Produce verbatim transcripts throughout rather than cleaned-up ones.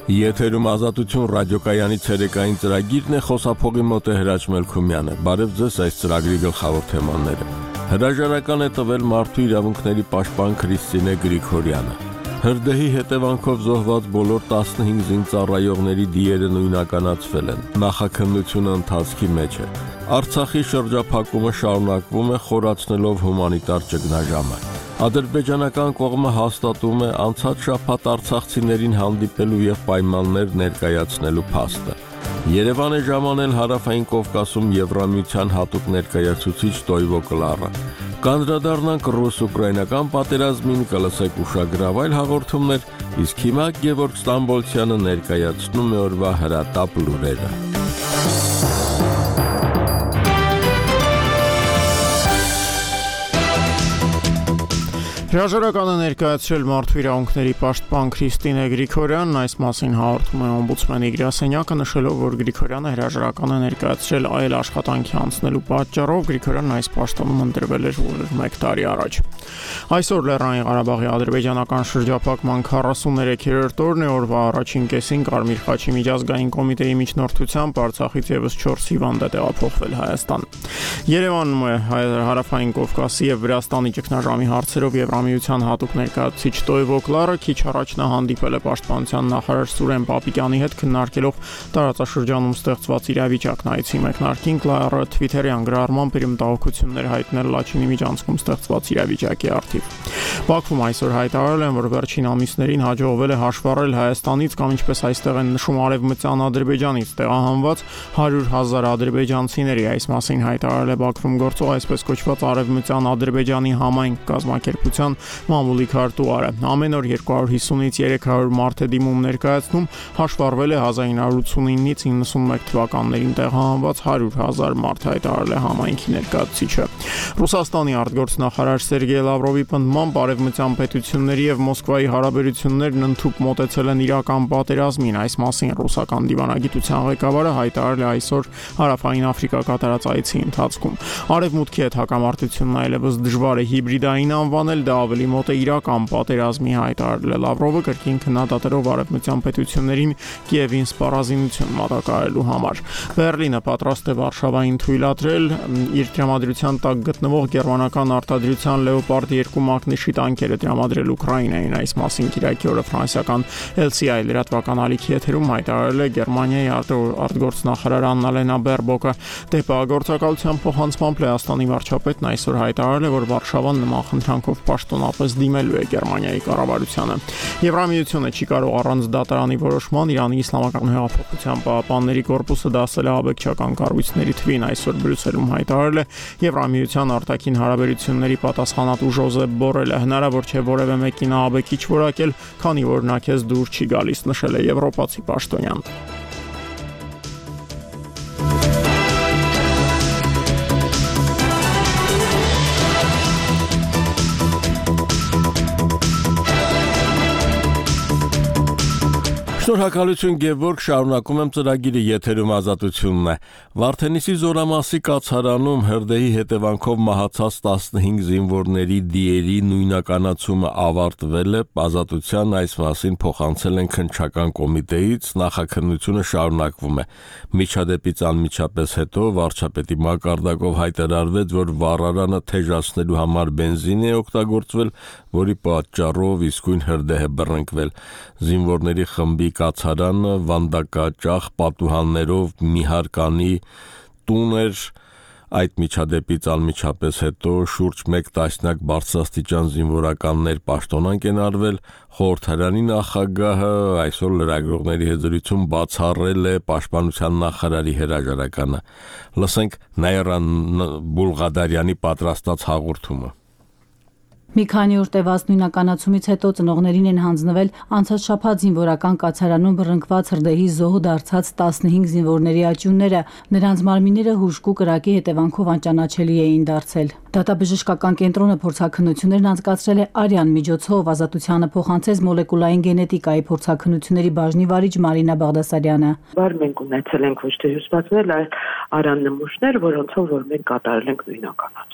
Եթերում ազատություն ռադիոկայանի ցերեկային ծրագիրն է, խոսափողի մոտ է Հրաչ Մելքումյանը։ Բարև ձեզ, այս ծրագրի գլխավոր թեմաները։ Հրաժարական է տվել մարդու իրավունքների պաշտպան Քրիստինե Գրիգորյանը։ Հրդեհի հետևանքով զոհված բոլոր տասնհինգ զինծառայողների դիերը նույնականացվել են։ Նախաքննությունը ընթացքի մեջ է։ Արցախի շրջափակումը շարունակվում է, խորացնելով հումանիտար ճգնաժամը։ Ադրբեջանական կողմը հաստատում է անցած շաբաթ արցախցիներին հանդիպելու եւ պայմաններ ներկայացնելու փաստը։ Երևան է ժամանել Հարավային Կովկասում Եվրամիության հատուկ ներկայացուցիչ Տոյվո Կլարը։ Կանդրադառնանք ռուս-ուկրաինական պատերազմին, կլսեք ուշագրավ այլ հաղորդումներ, իսկ հիմա Գևորգ Ստամբոլցյանը ներկայացնում է օրվա հրատապ լուրերը։ Հրաժարական է ներկայացրել մարդու իրավունքների պաշտպան Քրիստինե Գրիգորյանն, այս մասին հաղորդում է օմբուդսմենի Գրասենյակը, նշելով, որ Գրիգորյանը հրաժարական է ներկայացրել այլ աշխատանքի անցնելու պատճառով։ Գրիգորյանն այս պաշտոնում ընտրվել էր մեկ տարի առաջ։ Այսօր Լեռնային Ղարաբաղի ադրբեջանական շրջափակման քառասուններեքերորդ օրն է, օրվա առաջին կեսին Կարմիր խաչի միջազգային կոմիտեի միջնորդությամբ Արցախից ևս չորս հիվանդ է տեղափոխվել Հայաստան։ Երևանում է Հարավային Կովկասի եւ Վրաստանի ճգնաժամի հարցերով Եվրամիության հատուկ ներկայացուցիչ Տոյվո Կլարը քիչ առաջ նա հանդիպել է պաշտպանության նախարար Սուրեն Պապիկյանի հետ, քննարկելով տարածաշրջանում ստեղծված իրավիճակն։ Այցի մեկնարկին Կլարը Twitter-յան գրառմամբ իր մտահոգություններ հայտնել Լաչինի միջանցքում ստեղծված իրավիճակի առթիվ։ Բաքվում այսօր հայտարարել են, որ վերջին ամիսներին հաջողվել է հաշվառել Հայաստանից կամ ինչպես այստեղ են նշում Արևմտյան Ադրբեջանից տեղահանված հարյուր հազար ադրբեջանցիների։ Այս մասին հայտարարել է Բաքվում գործող այսպես կոչված Արևմտյան Ադրբեջանի համայնք կազմակերպության մամուլի քարտուղարը։ Ամեն օր երկու հարյուր հիսունից երեք հարյուր մարդ է դիմում ներկայացնում, հաշվառվել է հազար ինը հարյուր ութսունինից իննսունմեկ թվականներին տեղահանված հարյուր հազար մարդ, հայտարարել է համայնքի ներկայացուցիչը։ Ռուսաստանի արտգործնախարար Սերգեյ Լավրովի պնդմամբ արևմտյան պետությունների եւ Մոսկվայի հարաբերություններն ընդհուպ մոտեցել են իրական պատերազմին։ Այս մասին ռուսական դիվանագիտության ղեկավարը հայտարարել է այսօր Հարավային Աֆրիկա կատարած այցի ընթացքում։ Արևմուտքի հետ հակամարտությունն այլևս դժվար է հիբրիդային անվանել, դա ավելի մոտ է իրական պատերազմի, հայտարարել է Լավրովը, կրկին քննադատելով արևմտյան պետություններին Կիևին սպառազինություն մատակարարելու համար։ Բեռլինը պատրաստ է Վարշավային թույլատրել իր տրամադրության տակ գտնվող գերմանական արտադրության Լեոպարդ երկու մակնիշի տանկերը տրամադրել Ուկրաինային։ Այս մասին Կիրակի օրը ֆրանսիական L C I լրատվական ալիքի եթերում հայտարարել է Գերմանիայի արտգործնախարար Աննալենա Բերբոկը։ Դեպագործակալության փոխանցմամբ Լեհաստանի վարչապետն այսօր հայտարարել է, որ Վարշավան նման խնդրանքով պաշտոնապես դիմելու է Գերմանիայի կառավարությանը։ Եվրամիությունը չի կարող առանց դատարանի որոշման Իրանի Իսլամական հեղափոխության պահապանների կորպուսը դասել է աբեկչական կառույցների թվին, այսօր Բրյուսելում հայտարարել է Եվրամիության արտաքին հարաբերությունների պատասխանատու Ժոզեփ Բորելը։ Հնարավոր չէ որևէ մեկին աբեկիչ որակել, քանի որ նա քեզ դուր չի գալիս, նշել է եվրոպացի պաշտոնյան։ Շնորհակալություն Գևորգ, շարունակում եմ ծրագիրը, եթերում ազատությունն է։ Վարդենիսի Զորամասի կացարանում հրդեհի հետևանքով մահացած տասնհինգ զինվորների դիերի նույնականացումը ավարտվել է, ազատության այս մասին փոխանցել են քննչական կոմիտեից, նախաքննությունը շարունակվում է։ Միջադեպից անմիջապես հետո վարչապետի մակարդակով հայտարարվեց, որ վառարանը թեժացնելու համար բենզին է օգտագործվել, որի պատճառով իսկույն հրդեհ է բռնկվել։ Զինվորների խմբի կացարանը վանդակաճախ պատուհաններով մի հարկանի տուն էր։ Այդ միջադեպից անմիջապես հետո շուրջ մեկ տասնյակ բարձրաստիճան զինվորականներ պաշտոնանկ են արվել։ Խորհրդարանի նախագահը այսօր լրագրողների հետ զրույցում բացառել է պաշտպանության նախարարի հրաժարականը։ Լսենք Նաիրա Բուլղադարյանի պատրաստած հաղորդումը։ Մի քանի օր տևած նույնականացումից հետո ծնողներին են հանձնվել անցած շաբաթ զինվորական կացարանում բռնկված հրդեհի զոհ դարձած տասնհինգ զինվորների աճյունները։ Նրանց մարմինները հուժկու կրակի հետևանքով անճանաչելի էին դարձել։ Դատաբժշկական կենտրոնը փորձաքննություններն անցկացրել է արյան միջոցով, ազատությանը փոխանցեց մոլեկուլային գենետիկայի փորձաքննությունների բաժնի վարիչ Մարինա Բաղդասարյանը։ Բար մենք ունեցել ենք ոչ թե հյուսվածքներ, այլ արյան նմուշներ, որոնցով որ մենք կատարել ենք նույնականացում։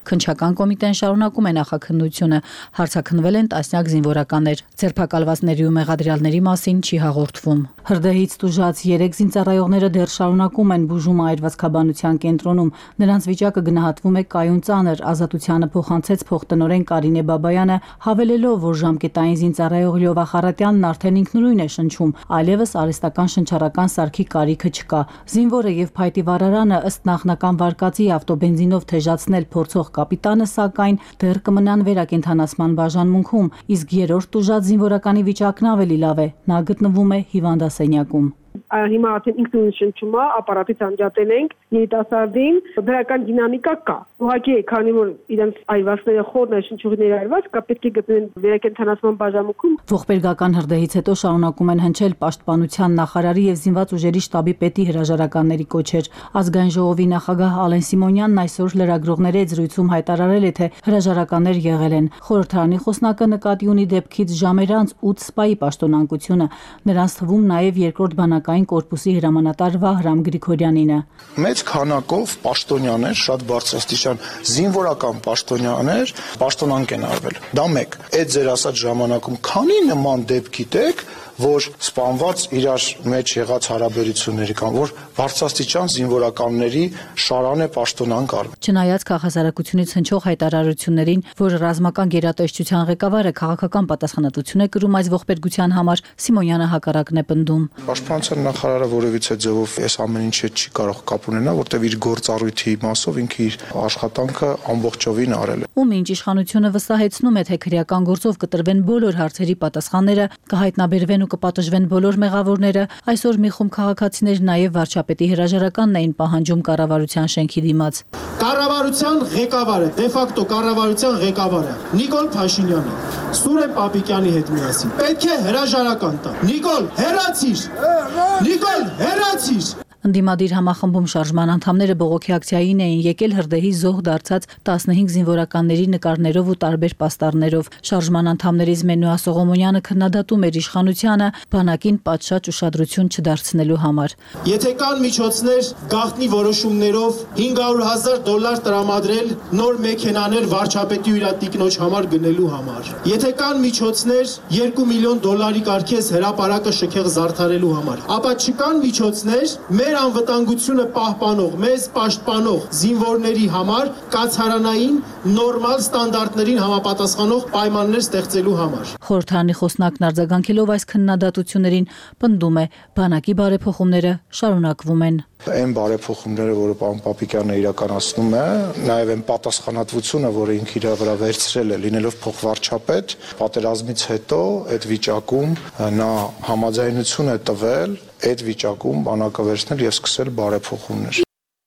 Քննչական կոմիտեն շարունակում է նախաքննությունը, հարցաքննվել են տասնյակ զինվորականներ, ձերբակալվածների ու մեղադրյալների մասին չի հաղորդվում։ Հրդեհից տուժած երեք զինծառայողները դեռ շարունակում են բուժումը այրվածքաբանության կենտրոնում, նրանց վիճակը գնահատվում է կայուն ծանր, Ազատությանը փոխանցեց փոխտնօրեն Կարինե Բաբայանը, հավելելով, որ ժամկետային զինծառայող Լյովա Խարատյանն արդեն ինքնուրույն է շնչում, այլևս արհեստական շնչառական սարքի կարիքը չկա։ Զինվորը եւ փայտի վարարանը ըստ նախնական վարկածի ավտոբենզինով թեժացնել փորձող կապիտանը, սակայն դեռ կմնան վերակենդանացման բաժանմունքում, իսկ երրորդ տուժած զինվորականի վիճակն ավելի լավ է, նա գտնվում է հիվանդասենյակում։ Հիմա արդեն ինքնուրույն շնչում է, ապարատից անջատել ենք երիտասարդին, դրական դինամիկա կա։ Ուղղակի է, քանի որ իրենց այրվածքները խորն է, շնչուղիները այրված, կա պետք է գտնեն վերակենդանացման բաժանմունքում։ Ողբերգական հրդեհից հետո շարունակում են հնչել պաշտպանության նախարարի եւ զինված ուժերի շտաբի պետի հրաժարականների կոչեր։ Ազգային ժողովի նախագահ Ալեն Սիմոնյանն այսօր լրագրողների հետ զրույցում հայտարարել է, թե հրաժարականներ եղել են։ Խորհրդարանի խոսնակը նկատի ունի դեպքից ժամեր անց ութ սպայի պաշտոնակությունը, նրանց թվում նաեւ երկրորդ բանակային կորպուսի հրամանատար Վահրամ Գրիգորյանինը։ Մեծ քանակով պաշտոնյաներ, շատ բարձրաստիճան զինվորական պաշտոնյաներ պաշտոնանկ են արվել։ Դա մեկ։ Այդ ձեր ասած ժամանակում քանի նման դեպք գիտեք, որ սպանված իրար մեջ եղած հարաբերությունների կամ որ բարձրաստիճան զինվորականների շարան է պաշտոնանկ արվել։ Չնայած քաղաքասարակությունից հնչող հայտարարություններին, որ ռազմական գերատեսչության ղեկավարը քաղաքական պատասխանատվություն է կրում այս ողբերգության համար, Սիմոնյանը հակառակն է պնդում։ Պաշտպանության նախարարը որևիցե ձևով այս ամեն ինչը չի կարող կապ ունենալ, որտեղ իր գործառույթի մասով ինքը իր աշխատանքը ամբողջովին արել է։ Ում ինչ իշխանությունը վստահեցնում է, թե քրեական գործով կտրվեն բոլոր հարցերի պատասխանները, կհայտնաբերվեն ու կպատժվեն բոլոր մեղավորները, այսօր մի խումբ քաղաքացիներ նաև վարչապետի հրաժարականն էին պահանջում կառավարության շենքի դիմաց։ Կառավարության ղեկավարը, դե ֆակտո կառավարության ղեկավարը Նիկոլ Փաշինյանը Սուրեն Պապիկյանի հետ միասին պետք է հրաժարական տա։ Նիկոլ, հեռացիր։ Նիկոլ, հեռացիր։ Ընդդիմադիր համախմբում շարժման անդամները բողոքի ակցիային էին եկել հրդեհի զոհ դարձած տասնհինգ զինվորականների նկարներով ու տարբեր պաստառներով։ Շարժման անդամներից Մենուա Սողոմոնյանը քննադատում էր իշխանությանը բանակին պատշաճ ուշադրություն չդարձնելու համար։ Եթե կան միջոցներ գաղտնի որոշումներով հինգ հարյուր հազար դոլար տրամադրել նոր մեքենաներ վարչապետի ու իր տիկնոջ համար գնելու համար, եթե կան միջոցներ երկու միլիոն դոլարի կարգես հրապարակը շքեղ զարդարելու համար, ապա չկան միջոցներ մեր անվտանգությունը պահպանող, մեզ պաշտպանող զինվորների համար կացարանային նորմալ ստանդարտներին համապատասխանող պայմաններ ստեղծելու համար։ Խորհրդարանի խոսնակն արձագանքելով այս քննադատություններին պնդում է, բանակի բարեփոխումները շարունակվում են։ Այն բարեփոխումները, որը պարոն Պապիկյանը իրականացնում է, նաև այն պատասխանատվությունը, որը ինքը իր վրա վերցրել է, լինելով փոխվարչապետ, պատերազմից հետո այդ վիճակում նա համաձայնություն է տվել այդ վիճակում բանակը վերցնել եւ սկսել բարեփոխումներ։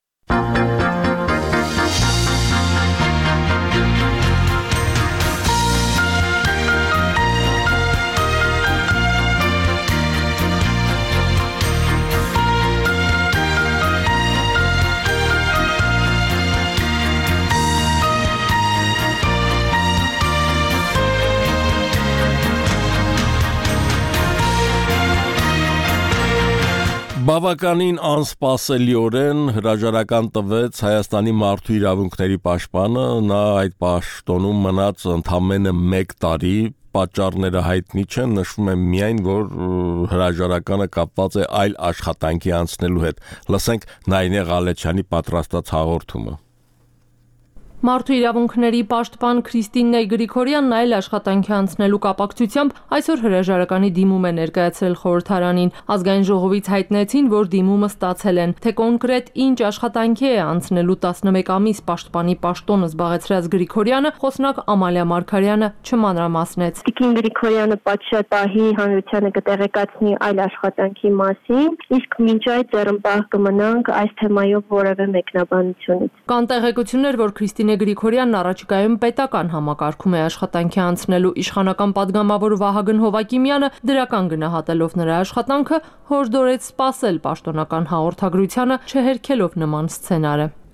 Բավականին անսպասելիորեն հրաժարական տվեց Հայաստանի մարդու իրավունքների պաշտպանը, նա այդ պաշտոնում մնաց ընդամենը մեկ տարի, պատճառները հայտնի չեն, նշվում է միայն, որ հրաժարականը կապված է այլ աշխատանքի անցնելու հետ։ Լսենք Նայինե Ղալեչյանի պատրաստած հաղորդումը։ Մարդու իրավունքների պաշտպան Քրիստինե Գրիգորյանն այլ աշխատանքի անցնելու կապակցությամբ այսօր հրաժարականի դիմում է ներկայացրել խորհրդարանին։ Ազգային ժողովից հայտնեցին, որ դիմումը ստացել են, թե կոնկրետ ինչ աշխատանքի է անցնելու տասնմեկ ամիս պաշտպանի պաշտոնը զբաղեցրած Գրիգորյանը, խոսնակ Ամալիա Մարգարյանը չմանրամասնեց։ Տիկին Գրիգորյանը պատշաճ պահի հանրությանը կտեղեկացնի այլ աշխատանքի մասին, իսկ մինչ այդ ձեռնպահ կմնանք այս թեմայով որևէ մեկնաբանությունից։ Կան տեղեկություններ, որ Քրիստինե Գրիգորյանն առաջիկայում պետական համակարգում է աշխատանքի անցնելու իշխանական падգամավոր Վահագն Հովակիմյանը դրական գնահատելով նրա աշխատանքը հորդորեց սպասել պաշտոնական հաղորդագրությանը, չհերքելով նման սցենարը։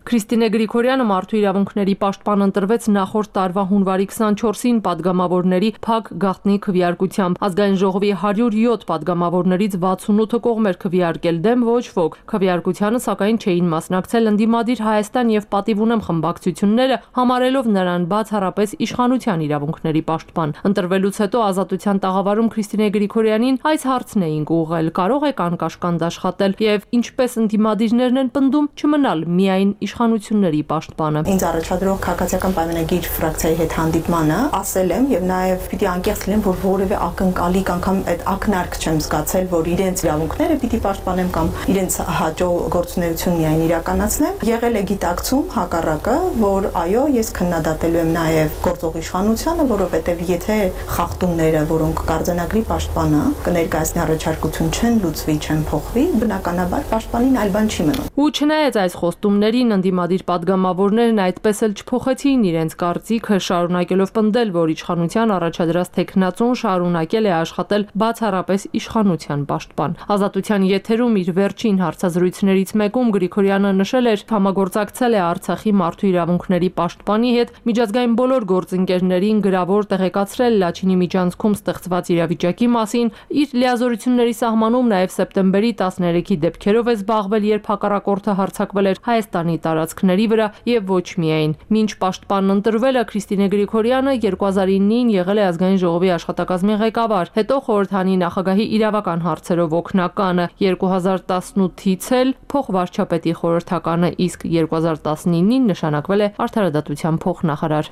Քրիստինե Գրիգորյանը մարդու իրավունքների պաշտպան ընտրվեց նախորդ տարվա հունվարի քսանչորսին падգամավորների փակ գաղտնի քվեարկությամբ։ Ազգային ժողովի հարյուր յոթ падգամավորներից վաթսունութը կողմ էր քվեարկել դեմ, ոչ ոք։ Քվեարկությանը սակայն չէին մասնակցել ընդդիմադիր Հայաստան եւ Պատիվ ունեմ խմբակցությունները, համարելով նրան բացառապես իշխանության իրավունքների պաշտպան։ Ընտրվելուց հետո Ազատության տաղավարում Քրիստինե Գրիգորյանին այս հարցն էին ուղղել. կարող եք անկաշկանդ աշխատել եւ ինչպես ընդդիմադիրներն են պնդում, չմնալ միայն իշխանությունների պաշտպանը։ Ինձ առաջադրող քաղաքացիական պայմանագիր ֆրակցիայի հետ հանդիպմանը ասել եմ եւ նաեւ պիտի անկեղծ լինեմ, որ որևէ ակնկալիք անգամ այդ ակնարկ չեմ զգացել, որ իրենց իրավունքները պիտի պաշտպանեմ կամ իրենց հաջող գործունեություն միայն իրականացնեմ։ Եղել է գիտակցում հակառակը, որ այո, ես քննադատելու եմ նաեւ գործող իշխանությունը, որովհետեւ եթե խախտումները, որոնք կարձանագրի պաշտպանը կներկայացնի առաջարկություն չեն լուծվի, չեն փոխվի, բնականաբար պաշտպանին այլ բան չի մնում։ Ու չնայած այս խոստումներին ընդդիմադիր падգամավորներն այդպես էլ չփոխեցին իրենց կարծիքը, շարունակելով պնդել, որ իշխանության առաջադրած տեխնացուն շարունակել է աշխատել բացառապես իշխանության պաշտպան։ Ազատության եթերում իր վերջին հարցազրույցներից մեկում Գրիգորյանը նշել էր, համագործակցել է Արցախի մարդու իրավունքների պաշտպանի հետ, միջազգային բոլոր գործընկերներին գրավոր տեղեկացրել Լաչինի միջանցքում ստեղծված իրավիճակի մասին, իր լիազորությունների սահմանում նաև սեպտեմբերի տասներեքի դեպքերով է զբաղվել, երբ հակառակորդը հարձակվել էր Հայաստանի տարածքների վրա եւ ոչ միայն։ Մինչ պաշտպանն ընտրվելը Քրիստինե Գրիգորյանը երկու հազար իննին եղել է ազգային ժողովի աշխատակազմի ղեկավար, հետո խորհրդանի նախագահի իրավական հարցերով օգնականը, երկու հազար տասնութից էլ փոխվարչապետի խորհրդականը, իսկ երկու հազար տասնինին նշանակվել է արդարադատության փոխնախարար։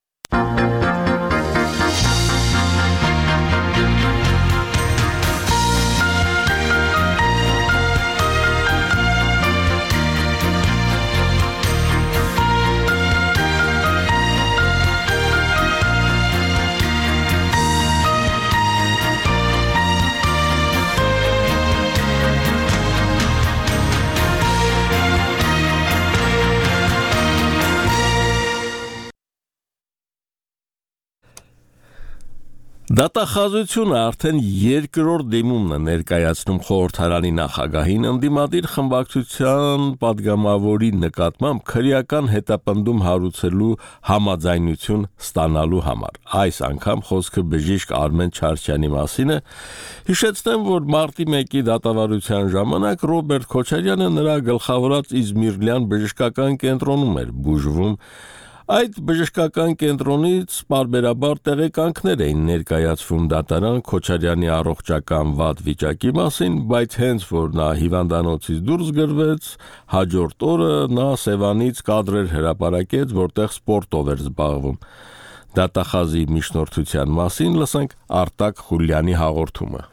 Դատախազությունը արդեն երկրորդ դիմումն է ներկայացնում խորհրդարանի նախագահին ընդդիմադիր խմբակցության падգամավորի նկատմամբ քրեական հետապնդում հարուցելու համաձայնություն ստանալու համար։ Այս անգամ խոսքը բժիշկ Արմեն Չարչյանի մասին է։ Հիշեցնեմ, որ մարտի մեկի դատավարության ժամանակ Ռոբերտ Քոչարյանը նրա գլխավորած Իզմիրլյան բժշկական կենտրոնում էր բուժվում։ Այդ բժշկական կենտրոնից պարբերաբար տեղեկանքներ էին ներկայացվում դատարան Քոչարյանի առողջական վատ վիճակի մասին, բայց հենց որ նա հիվանդանոցից դուրս գրվեց, հաջորդ օրը նա Սևանից կադրեր հրապարակեց, որտեղ սպորտով էր զբաղվում։ Դատախազի միջնորդության մասին լսենք Արտակ Խուլյանի հաղորդումը։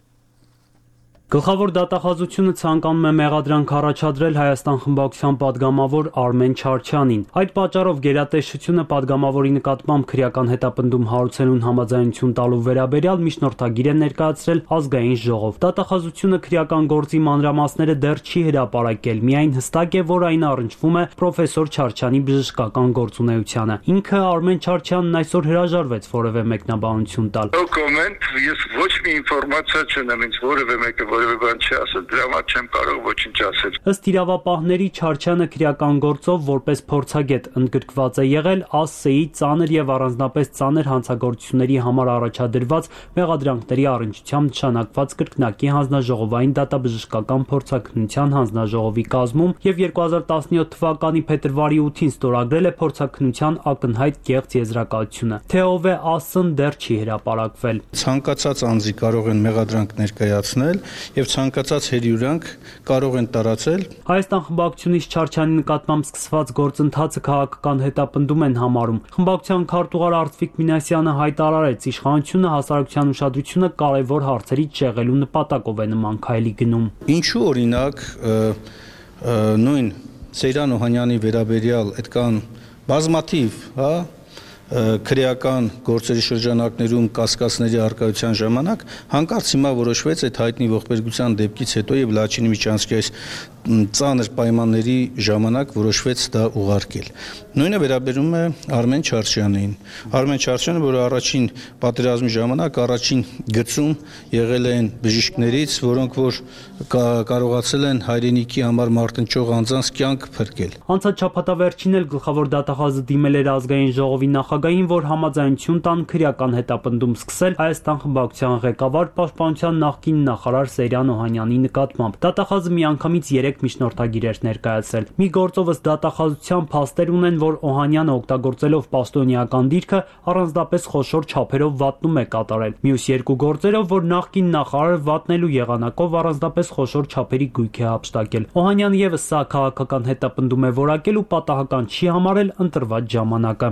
Գլխավոր դատախազությունը ցանկանում է մեղադրանք առաջադրել Հայաստան խմբակցության падգամավոր Արմեն Չարչյանին։ Այդ պատճառով գերատեսչությունը падգամավորի նկատմամբ քրեական հետապնդում հարուցելուն համաձայնություն տալու վերաբերյալ միջնորդագիր է ներկայացրել ազգային ժողով։ Դատախազությունը քրեական գործի մանրամասները դեռ չի հրապարակել, միայն հստակ է, որ այն առնչվում է պրոֆեսոր Չարչյանի բժշկական գործունեությանը։ Ինքը Արմեն Չարչյանն այսօր հրաժարվեց որևէ մեկնաբանություն տալ։ No comment, ես ոչ մի ինֆորմացիա չունեմ, ինձ որևէ մեկը որևէ բան չի ասել, դրա համար չեմ կարող ոչինչ ասել։ Ըստ իրավապահների Չարչյանը քրեական գործով որպես փորձագետ ընդգրկված է եղել ԱՍՍԵ-ի ծանր եւ առանձնապես ծանր հանցագործությունների համար առաջադրված մեղադրանքների առնչությամբ նշանակված կրկնակի հանձնաժողովային դատաբժշկական փորձաքննության հանձնաժողովի կազմում եւ երկու հազար տասնյոթ թվականի փետրվարի ութին ստորագրել է փորձաքննության ակնհայտ կեղծ եզրակացությունը։ Թե ով է ԱՍՍ-ն դեռ չի հրապարակվել։ Ցանկացած անձի կարող են մեղադրանք ներկայացնել եւ ցանկացած հերյուրանք կարող են տարածել։ Հայաստան խմբակցությունից Չարչյանի նկատմամբ սկսված գործընթացը քաղաքական հետապնդում են համարում։ Խմբակցության քարտուղար Արծվիկ Մինասյանը հայտարարեց, իշխանությունը հասարակության ուշադրությունը կարևոր հարցերից շեղելու նպատակով է նման քայլի գնում։ Ինչու օրինակ նույն Սեյրան Օհանյանի վերաբերյալ այդքան բազմաթիվ, հա, քրեական գործերի շրջանակներում կասկածների արկայության ժամանակ հանկարծ հիմա որոշվեց այդ հայտնի ողբերգության դեպքից հետո եւ Լաչինի միջանցքի այս ծանր պայմանների ժամանակ որոշվեց դա ուղարկել։ Նույնը վերաբերում է Արմեն Չարչյանին։ Արմեն Չարչյանը, որը առաջին պատերազմի ժամանակ առաջին գծում եղել են բժիշկներից, որոնք որ կարողացել են հայրենիքի համար մարտնչող անձանց կյանք փրկել։ Անցած շաբաթավերջին էլ գլխավոր դատախազը դիմել էր ազգային ժողովի նախագահին, որ համաձայնություն տան քրեական հետապնդում սկսել Հայաստան խմբակցության ղեկավար պաշտպանության նախկին նախարար Սերյան Օհանյանի նկատմամբ։ Դատախազը միանգամից երեք միջնորդագիր էր ներկայացրել։ Մի գործով ըստ դատախազության փաստեր ունեն, որ Օհանյանը օգտագործելով պաշտոնեական դիրքը առանձնապես խոշոր չափերով վատնում է կատարել։ Մյուս երկու գործերով, որ նախկին նախարարը վատնելու եղանակով առանձնապես խոշոր չափերի գույք է հափշտակել։ Օհանյանը եւս սա քաղաքական հետապնդում է որակել ու պատահական չի համարել ընտրված ժամանակը։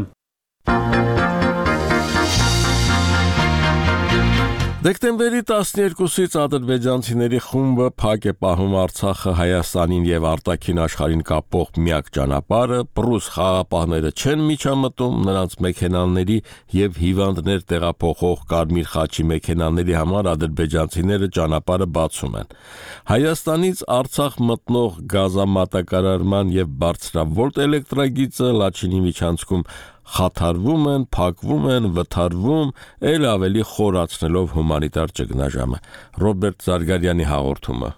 Դեկտեմբերի տասներկուսից ադրբեջանցիների խումբը փակ է պահում Արցախը Հայաստանին եւ արտաքին աշխարհին կապող միակ ճանապարհը, պրուս խաղապահները չեն միջամտում, նրանց մեքենաների եւ հիվանդներ տեղափոխող Կարմիր խաչի մեքենաների համար ադրբեջանցիները ճանապարհը բացում են։ Հայաստանից Արցախ մտնող գազամատակարարման եւ բարձրավոլտ էլեկտրագիծը Լաչինի միջանցքում խաթարվում են, փակվում են, վթարվում, ել ավելի խորացնելով հումանիտար ճգնաժամը։ Ռոբերտ Զարգարյանի հաղորդումը։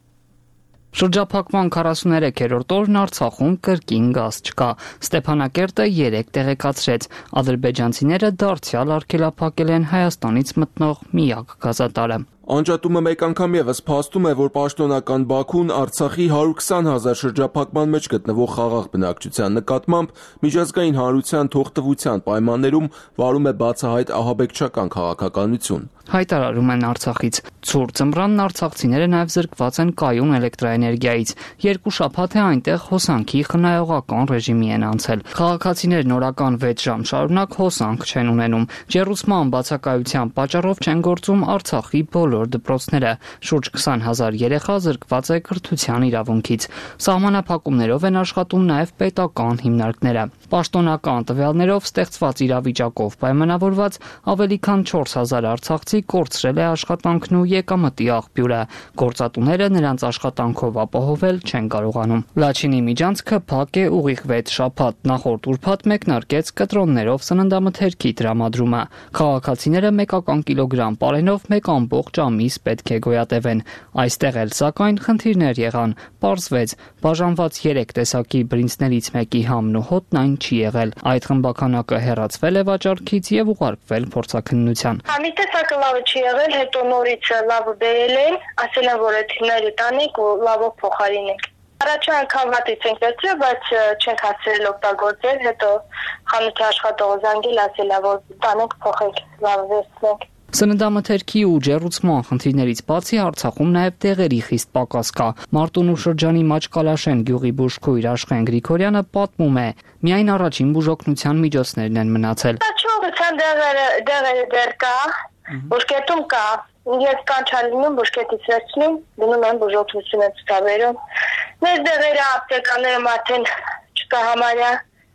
Շրջափակման քառասուներեքերորդ օրն Արցախում կրկին գազ չկա։ Ստեփանակերտը երեք տեղեկացրեց, ադրբեջանցիները դարձյալ արգելափակել են Հայաստանից մտնող միակ գազատարը։ Անջատումը մեկ անգամ եւս փաստում է, որ պաշտոնական Բաքուն Արցախի հարյուր քսան հազար շրջափակման մեջ գտնվող խաղաղ բնակչության նկատմամբ միջազգային հանրության թողտվության պայմաններում վարում է բացահայտ ահաբեկչական քաղաքականություն։ Հայտարարում են Արցախից։ Ցուրտ ձմռանն արցախցիները նաև զրկված են կայուն էլեկտրաէներգիայից։ Երկու շաբաթ է այնտեղ հոսանքի խնայողական ռեժիմի են անցել։ Քաղաքացիներն օրական վեց ժամ շարունակ հոսանք չեն ունենում։ Ջեռուցման բացակայության պատճառով չեն գործում Արցախի բոլոր դպրոցները։ Շուրջ քսան հազար երեխա զրկված է կրթության իրավունքից։ Սահմանափակումներով են աշխատում նաև պետական հիմնարկները։ Պաշտոնական տվյալներով ստեղծված իրավիճակով պայմանավորված ավելի քան չորս հազար արցախցի կորցրել է աշխատանքն ու եկամտի աղբյուրը։ Գործատուները նրանց աշխատանքով ապահովել չեն կարողանում։ Լաչինի միջանցքը փակ է ուղիղ վեց շաբաթ, նախորդ ուրբաթ մեկնարկեց կտրոններով սննդամթերքի տրամադրումը։ Քաղաքացիները մեկական կիլոգրամ պարենով մեկ ամբողջ ամիս պետք է գոյատևեն։ Այստեղ էլ սակայն խնդիրներ եղան։ Պարզվեց, բաժանված երեք տեսակի բրինձներից մեկի համն ու հոտն այն չի եղել։ Այդ խմբականակը հեռացվել է վաճառքից եւ ուղարկվել փորձաքննության։ Մի տեսակը լավը չի եղել, հետո նորից լավը բերել են, ասել են, որ էթինները տանեք ու լավով փոխարինենք։ Առաջին անգամ վատից ենք վերցրել, բայց չենք հասցրել օգտագործել, հետո խանութի աշխատողը զանգել, ասել է, որ տանենք փոխենք, լավը վերցնենք։ Սննդամթերքի ու ջեռուցման խնդիրներից բացի Արցախում նաև տեղերի խիստ պակաս կա։ Մարտունու շրջանի Մաչկալաշեն գյուղի բուժքույր Աշխեն Գրիգորյանը պատմում է, միայն առաջին բուժօգնության միջոցներն են մնացել։ Ճողության դեղերը դեղերը դեռ կա, բուժկետում կա, ես կանչալինում բուժկետից վերցնում, դնում եմ բուժօգնություն եմ ցուցաբերում։ Մեր դեղերը ապտեկաները արդեն չկա համարյա։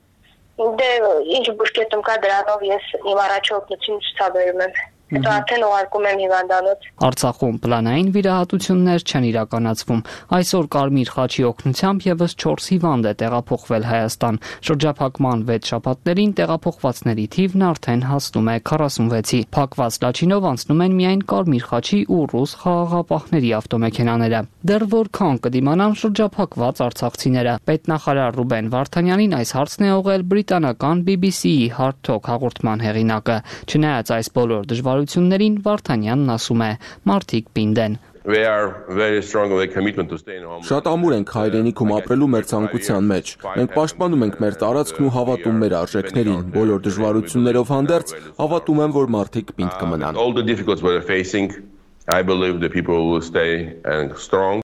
Դե ինչ բուժկետում կա դրանով ես իմ առաջի օգնությունը ցուցաբերում եմ։ Հետո արդեն ուղարկում եմ հիվանդանոց։ Արցախում պլանային վիրահատություններ չեն իրականացվում։ Այսօր Կարմիր խաչի օգնությամբ եւս չորս հիվանդ է տեղափոխվել Հայաստան։ Շրջափակման վեց շաբաթներին տեղափոխվածների թիվն արդեն հասնում է քառասունվեցի։ Փակված Լաչինով անցնում են միայն Կարմիր խաչի ու ռուս խաղաղապահների ավտոմեքենաները։ Դեռ որքան կդիմանան շրջափակված արցախցիները։ Պետնախարար Ռուբեն Վարդանյանին այս հարցն է ուղղել բրիտանական B B C-ի Hard Talk հաղորդման հեղինակը։ Չնայած այս բոլոր դժվարություններին Վարդանյանն ասում է՝ մարդիկ պինդ են։ Շատ ամուր ենք հայրենիքում ապրելու մեր ցանկության մեջ։ Մենք պաշտպանում ենք մեր տարածքն ու հավատում մեր արժեքներին։ Բոլոր դժվարություններով հանդերձ հավատում եմ, որ մարդիկ պինդ կմնան։ I believe the people will stay and strong.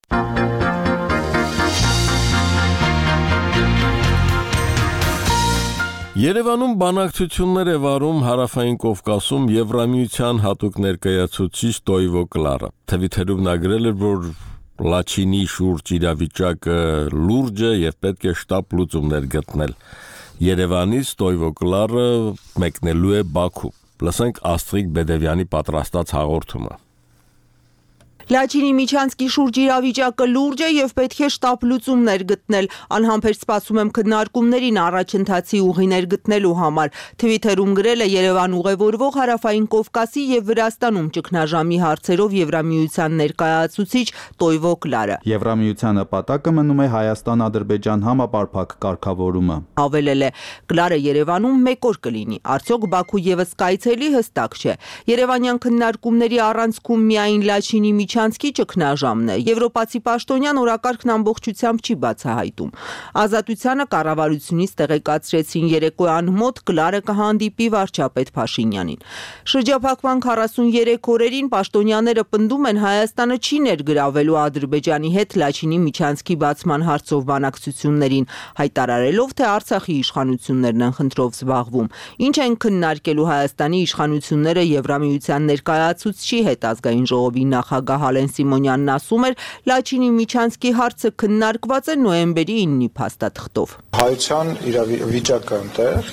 Երևանում բանակցություններ է վարում Հարավային Կովկասում Եվրամիության հատուկ ներկայացուցիչ Տոյվո Կլարը։ Թվիթերում նա գրել էր, որ Լաչինի շուրջ իրավիճակը լուրջ է եւ պետք է շտապ լուծումներ գտնել։ Երևանից Տոյվոկլարը մեկնելու է Բաքու։ Լսենք Աստրիկ Բեդևյանի պատրաստած հաղորդումը։ Լաչինի Միչանսկի շուրջ իրավիճակը լուրջ է եւ պետք է շտապ լուծումներ գտնել։ Անհամբեր սպասում եմ քննարկումներին առաջընթացի ուղիներ գտնելու համար։ Թվիթերում գրել է Երևան ուղևորվող Հարավային Կովկասի եւ Վրաստանում ճգնաժամի հարցերով Եվրամիության ներկայացուցիչ Տոյվոկլարը։ Եվրամիության նպատակը մնում է Հայաստան-Ադրբեջան համապարփակ կարգավորումը։ Հավելել է Կլարը Երևանում մեկ օր կլինի։ Արդյոք Բաքու եւս կայցելի հստակ չէ։ Երևանյան քննարկումների առանցքում միայն Լաչինի Միչանսկի ճգնաժամն է։ Եվրոպացի պաշտոնյան օրակարգն ամբողջությամբ չի բացահայտում։ Ազատությանը կառավարությունից տեղեկացրեցին երեկոյան մոտ Կլարը կհանդիպի վարչապետ Փաշինյանին։ Շրջափակման քառասուներեք օրերին պաշտոնյաները պնդում են Հայաստանը չի ներգրավելու Ադրբեջանի հետ Լաչինի Միչանսկի բացման հարցով բանակցություններին, հայտարարելով, թե Արցախի իշխանություններն են խնդրով զբաղվում։ Ինչ են քննարկելու Հայաստանի իշխանությունները Եվրամիության ներկայացուցչի հետ ազգային ժողովի նախագահ Հալեն Սիմոնյանն ասում էր, Լաչինի Միչանսկի հարցը քննարկված է նոյեմբերի ինը փաստաթղթով։ Հայության իրավիճակը այնտեղ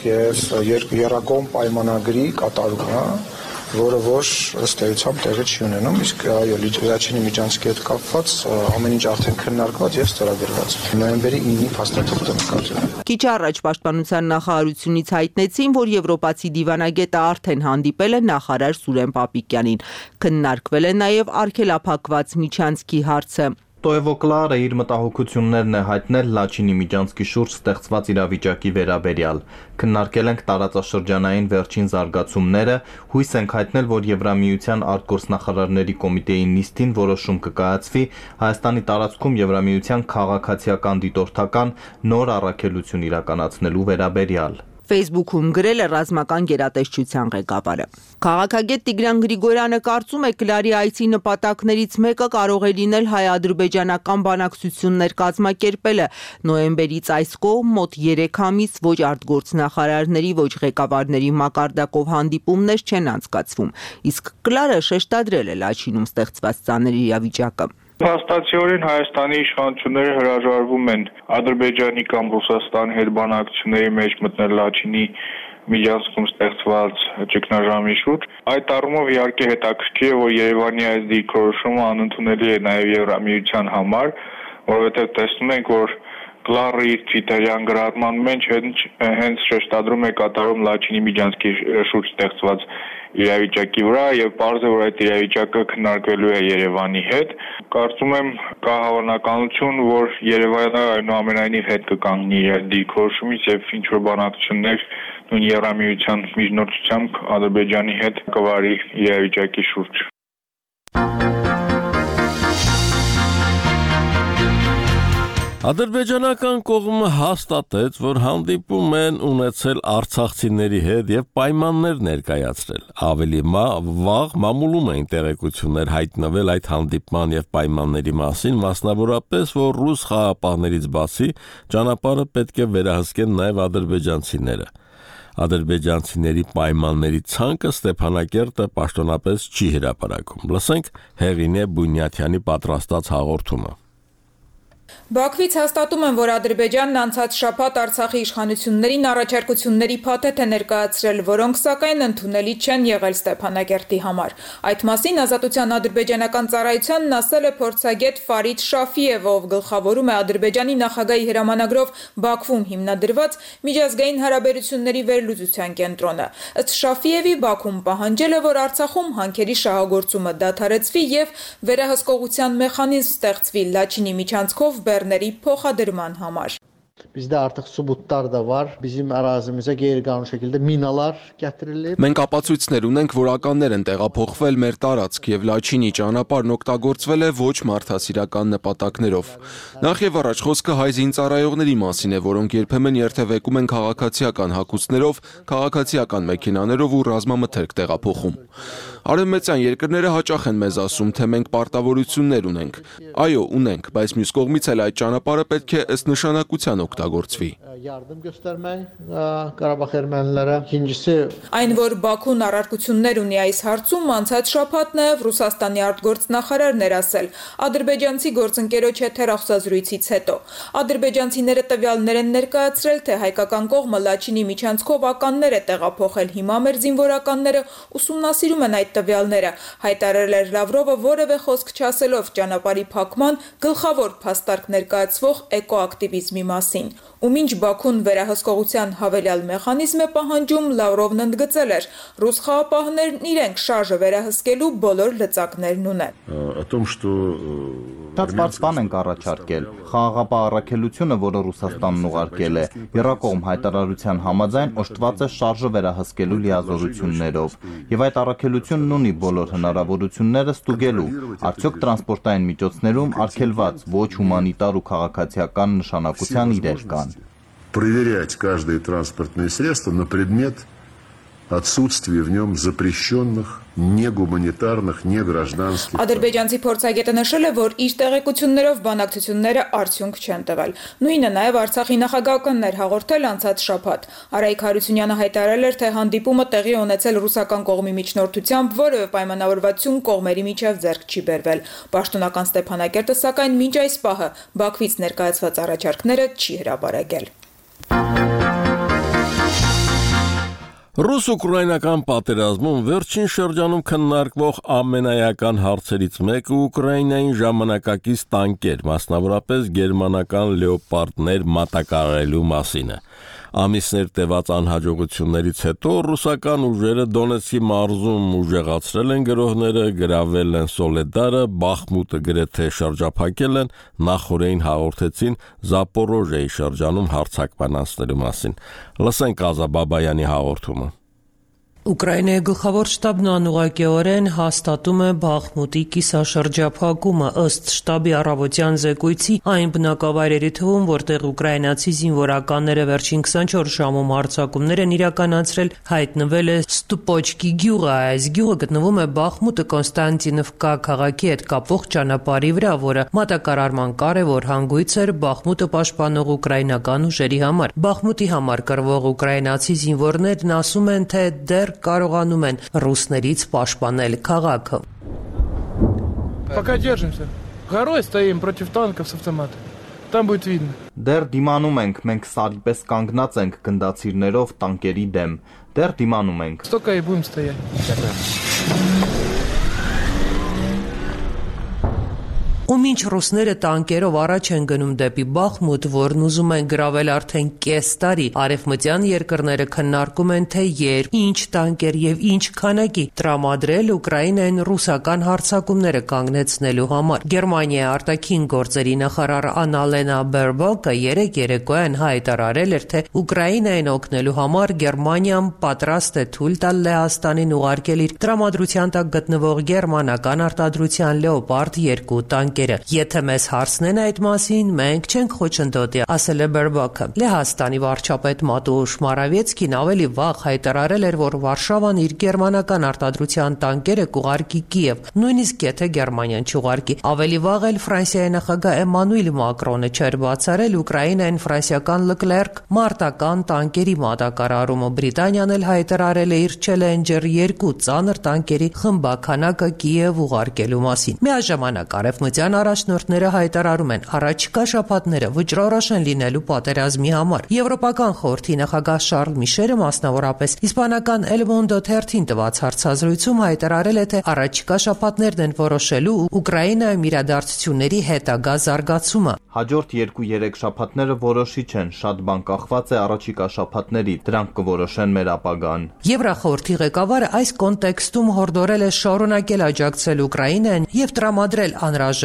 եւ երկկողմ պայմանագրի կատարումը, որը ոչ ըստ էության տեղի չի ունենում, իսկ այո, Լաչինի Միչանսկի հետ կապված ամեն ինչ արդեն քննարկված եւ ստորագրված։ Նոյեմբերի ինը փաստաթղթը նկատել։ Քիչ առաջ պաշտպանության նախարարությունից հայտնեցին, որ եվրոպացի դիվանագետը արդեն հանդիպել է նախարար Սուրեն Պապիկյանին։ Քննարկվել է նաեւ արգելափակված Միչանսկի հարցը։ Տոյվոկլարը իր մտահոգություններն է հայտնել Լաչինի Միչանսկի շուրջ ստեղծված իրավիճակի վերաբերյալ։ Քննարկել ենք տարածաշրջանային վերջին զարգացումները, հույս ենք հայտնել, որ Եվրամիության արտգործնախարարների կոմիտեի նիստին որոշում կկայացվի Հայաստանի տարածքում Եվրամիության քաղաքացիական դիտորդական նոր առաքելություն իրականացնելու վերաբերյալ։ Facebook-ում գրել է ռազմական գերատեսչության ղեկավարը։ Քաղաքագետ Տիգրան Գրիգորյանը կարծում է Կլարի այցի նպատակներից մեկը կարող է լինել հայ-ադրբեջանական բանակցություններ կազմակերպելը։ Նոյեմբերից այս կողմ մոտ երեք ամիս ոչ արտգործնախարարների, ոչ ղեկավարների մակարդակով հանդիպումներ չեն անցկացվում։ Իսկ Կլարը շեշտադրել է Լաչինում ստեղծված ծանր իրավիճակը։ Փաստացիորեն Հայաստանի իշխանությունները հրաժարվում են Ադրբեջանի կամ Ռուսաստանի հետ բանակցությունների մեջ մտնել Լաչինի Միչանսկում ստեղծված ճգնաժամի շուրջ։ Այդ առումով իհարկե հետաքրքիր է, որ Երևանի այս դիրքորոշումը անընդունելի է նաև Եվրամիության համար, որովհետև տեսնում ենք, որ Կլարը իր Թվիտերյան գրառման մեջ հենց շեշտադրում է կատարում Լաչինի Միչանսկի շուրջ ստեղծված իրավիճակի վրա եւ պարզ է, որ այդ իրավիճակը քննարկվելու է Երևանի հետ։ Կարծում եմ կա հավանականություն, որ Երևանը այնուամենայնիվ հետ կկանգնի իր դիրքորոշումից եւ ինչ որ բանակցություններ նույն Եվրամիության միջնորդությամբ Ադրբեջանի հետ կվարի իրավիճակի շուրջ։ Ադրբեջանական կողմը հաստատեց, որ հանդիպում են ունեցել արցախցիների հետ եւ պայմաններ ներկայացրել։ Ավելի վաղ մամուլում էին տեղեկություններ հայտնվել այդ հանդիպման եւ պայմանների մասին, մասնավորապես, որ ռուս խաղապահներից բացի ճանապարհը պետք է վերահսկեն նաեւ ադրբեջանցիները։ Ադրբեջանցիների պայմանների ցանկը Ստեփանակերտը պաշտոնապես չի հրապարակում։ Լսենք Հեղինե Բունյաթյանի պատրաստած հաղորդումը։ Բաքվից հաստատում են, որ Ադրբեջանն անցած շաբաթ Արցախի իշխանություններին առաջարկությունների փաթեթ է ներկայացրել, որոնք սակայն ընդունելի չեն եղել Ստեփանակերտի համար։ Այդ մասին Ազատության ադրբեջանական ծառայությանն ասել է փորձագետ Ֆարիդ Շաֆիևը, ով գլխավորում է Ադրբեջանի նախագահի հրամանագրով Բաքվում հիմնադրված միջազգային հարաբերությունների վերլուծության կենտրոնը։ Ըստ Շաֆիևի Բաքուն պահանջել է, որ Արցախում հանքերի շահագործումը դադարեցվի եւ վերահսկողության մեխանիզմ ստեղծվի Լաչինի Միչանսկով բեռների փոխադրման համար։ Bizdə artıq sübutlar da var. Bizim ərazimizə qeyri-qanuni şəkildə minalar gətirilib. Մենք ապացույցներ ունենք, որ ականներ են տեղափոխվել մեր տարածք եւ Լաչինի ճանապարհն օգտագործվել է ոչ մարդասիրական նպատակներով։ Նախ եւ առաջ խոսքը հայ զինծառայողների մասին է, որոնք երբեմն երթևեկում են քաղաքացիական հագուստներով, քաղաքացիական մեքենաներով ու ռազմամթերք տեղափոխում։ Արևմտյան երկրները հաճախ են մեզ ասում, թե մենք պարտավորություններ ունենք։ Այո, ունենք, բայց մյուս կողմից էլ այդ ճանապարհը պետք է ըստ նշանակության օգտագործվի։ Yardım göstermek Qarabağ ermənilərə. İkincisi Այն որ Բաքուն առարկություններ ունի այս հարցում, անցած շաբաթ նաև Ռուսաստանի արտգործնախարարն էր ասել ադրբեջանցի գործընկերոջ հետ հեռախոսազրույցից հետո։ Ադրբեջանցիները տվյալներ են ներկայացրել, թե հայկական կողմը Լաչինի միջանցքով ականներ է տեղափոխել։ Հիմա մեր զինվորականները ուսումնասիրում են այդ տվյալները, հայտարարել էր Լավրովը որևէ խոսք չասելով ճանապարհի փակման գլխավոր փաստարկ ներկայացվող էկոակտիվիզմի մասին։ Ու մինչ Բաքուն վերահսկողության հավելյալ մեխանիզմ է պահանջում, Լավրովն ընդգծել էր, ռուս խաղապահներն իրենք շարժը վերահսկելու բոլոր լծակներն ունեն։ Շատ բարձ բան ենք առաջարկել։ Խաղաղապահ առաքելությունը, որը Ռուսաստանն ուղարկել է, եռակողմ հայտարարության համաձայն օժտված է շարժը վերահսկելու լիազորություններով, եւ այդ առաքելությունն ունի բոլոր հնարավորությունները ստուգելու, արդյոք տրանսպորտային միջոցներում արգելված ոչ հումանիտար ու քաղաքացիական նշանակության իրեր կան։ Проверять каждое транспортное средство на предмет отсутствия в нем запрещенных, негуманитарных, негражданских. Ադրբեջանցի փորձագետը նշել է, որ իր տեղեկություններով բանակցությունները արդյունք չեն տվել։ Նույնը նաև Արցախի նախագահականն էր հաղորդել անցած շաբաթ։ Արայիկ Հարությունյանը հայտարարել էր, թե հանդիպումը տեղի ունեցել ռուսական կողմի միջնորդությամբ, որևէ պայմանավորվածություն կողմերի միջև ձեռք չի բերվել։ Պաշտոնական Ստեփանակերտը սակայն մինչ այս պահը Բաքվից ներկայացված առաջարկները չի հրապարակել։ Ռուս-ուկրաինական պատերազմում վերջին շրջանում քննարկվող ամենայական հարցերից մեկը Ուկրաինային ժամանակակից տանկեր, մասնավորապես գերմանական լեոպարդներ մատակարարելու մասին է։ Ամիսներ տևած անհաջողություններից հետո ռուսական ուժերը Դոնեցկի մարզում ուժեղացրել են գրոհները, գրավել են Սոլեդարը, Բախմուտը գրեթե շրջափակել են, նախորդին հաղորդեցին Զապորոժիայի շրջանում հարձակման անցնելու մասին։ Լսենք Ազա Բաբայանի հաղորդումը։ Ուկրաինայի գլխավոր շտաբն անուղղակիորեն հաստատում է Բախմուտի կիսաշրջափակումը ըստ շտաբի առավոտյան զեկույցի այն բնակավայրերի թվում, որտեղ ուկրաինացի զինվորականները վերջին քսանչորս ժամում հարձակումներ են իրականացրել, հայտնվել է Ստուպոչկի գյուղը։ Այս գյուղը գտնվում է Բախմուտը Կոնստանտինովկա քաղաքի հետ կապող ճանապարհի վրա, որը մատակարարման կարևոր հանգույց էր Բախմուտը պաշտպանող ուկրաինական ուժերի համար։ Բախմուտի համար կռվող ուկրաինացի զինվորներն ասում են, թե դեռ կարողանում են ռուսներից պաշտպանել քաղաքը։ Пока держимся. Горой стоим против танков с автомата. Там будет видно. Դեռ դիմանում ենք, մենք սարի պես կանգնած ենք գնդացիրներով տանկերի դեմ։ Դեռ դիմանում ենք։ Столько и будем стоять. Ու մինչ ռուսները տանկերով առաջ են գնում դեպի Բախմուտ, որն ուզում են գրավել արդեն կես տարի, արևմտյան երկրները քննարկում են, թե երբ, ինչ տանկեր եւ ինչ քանակի տրամադրել Ուկրաինային ռուսական հարձակումները կանգնեցնելու համար։ Գերմանիայի արտաքին գործերի նախարար Անալենա Բերբոկը երեկ երեկոյան հայտարարել էր, թե Ուկրաինային օգնելու համար Գերմանիան պատրաստ է թույլ տալ Լեհաստանին ուղարկել իր տրամադրության տակ գտնվող գերմանական արտադրության Լեոպարդ երկու տանկեր։ Եթե մեզ հարցնեն այդ մասին, մենք չենք խոչընդոտի, ասել է Բերբոկը։ Լեհաստանի վարչապետ Մատուշ Մարավեցկին ավելի վաղ հայտարարել էր, որ Վարշավան իր գերմանական արտադրության տանկերը կուղարկի Կիև, նույնիսկ եթե Գերմանիան չուղարկի։ Ավելի վաղ էլ Ֆրանսիայի նախագահ Էմանուել Մակրոնը չէր բացառել Ուկրաինային ֆրանսիական Լկլերկ մարտական տանկերի մատակարարումը։ Բրիտանիան էլ հայտարարել է իր Challenger երկու ծանր տանկերի խմբաքանակը Կիև ուղարկելու մասին։ Միաժամանակ արևմտյան առաջնորդները հայտարարում են առաջիկա շաբաթները վճռորոշ են լինելու պատերազմի համար։ Եվրոպական խորհրդի նախագահ Շարլ Միշելը մասնավորապես իսպանական El Mundo թերթին տված հարցազրույցում հայտարարել է, թե առաջիկա շաբաթներն են որոշելու Ուկրաինայում իրադարձությունների հետագա զարգացումը։ Հաջորդ երկու-երեք շաբաթները որոշիչ են, շատ բան կախված է առաջիկա շաբաթների, դրանք կորոշեն մեր ապագան։ Եվրախորհրդի ղեկավարը այս կոնտեքստում հորդորել է շարունակել աջակցել Ուկրաինային եւ տրամադրել անհրաժեշտ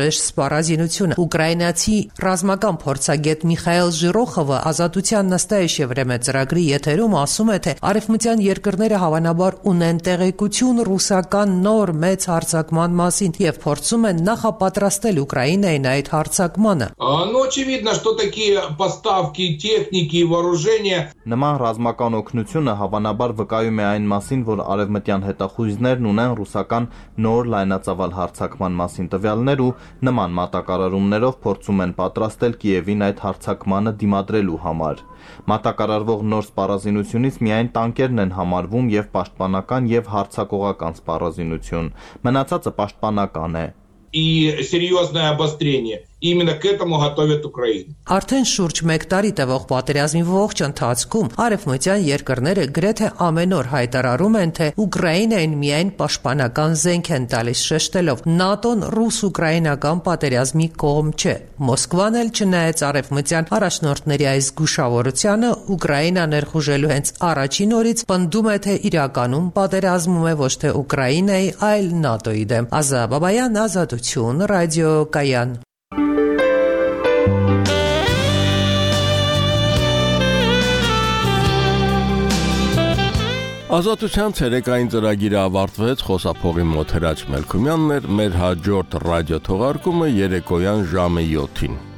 անհրաժեշտ սպառազինությունը։ Ուկրաինացի ռազմական փորձագետ Միխայել Ժիրոխովը Ազատության Նստայեշ Եվրեմե ծրագրի եթերում ասում է, թե արևմտյան երկրները հավանաբար ունեն տեղեկություն ռուսական նոր մեծ հարձակման մասին եւ փորձում են նախապատրաստել Ուկրաինային այդ հարձակմանը։ Ну, очевидно, что такие поставки техники и вооружения Նման ռազմական օգնությունը հավանաբար վկայում է այն մասին, որ արևմտյան հետախույզներն ունեն ռուսական նոր լայնածավալ հարձակման մասին տվյալներ ու նման մատակարարումներով փորձում են պատրաստել Կիևին այդ հարձակմանը դիմադրելու համար։ Մատակարարվող նոր սպառազինությունից միայն տանկերն են համարվում եւ պաշտպանական եւ հարձակողական սպառազինություն։ Մնացածը պաշտպանական է։ и серьезное обострение. Именно к этому готовят Украину. Արդեն շուրջ մեկ տարի տևող պատերազմի ողջ ընթացքում արևմտյան երկրները գրեթե ամեն օր հայտարարում են, թե Ուկրաինային միայն պաշտպանական զենք են տալիս, շեշտելով ՆԱՏՕ-ն ռուս-ուկրաինական պատերազմի կողմ չէ։ Մոսկվան էլ չնայած արևմտյան առաջնորդների այս զգուշավորությանը, Ուկրաինա ներխուժելու հենց առաջին օրից պնդում է, թե իրականում պատերազմում է ոչ թե Ուկրաինայի, այլ ՆԱՏՕ-ի դեմ։ Ազա Բաբայան, Ազատություն, ռադիո Կայան։ Ազատության ցերեկային ծրագիրը ավարտվեց, խոսափողի մոտ Հրաչ Մելքումյանն էր, մեր հաջորդ ռադիո թողարկումը երեկոյան ժամը յոթին։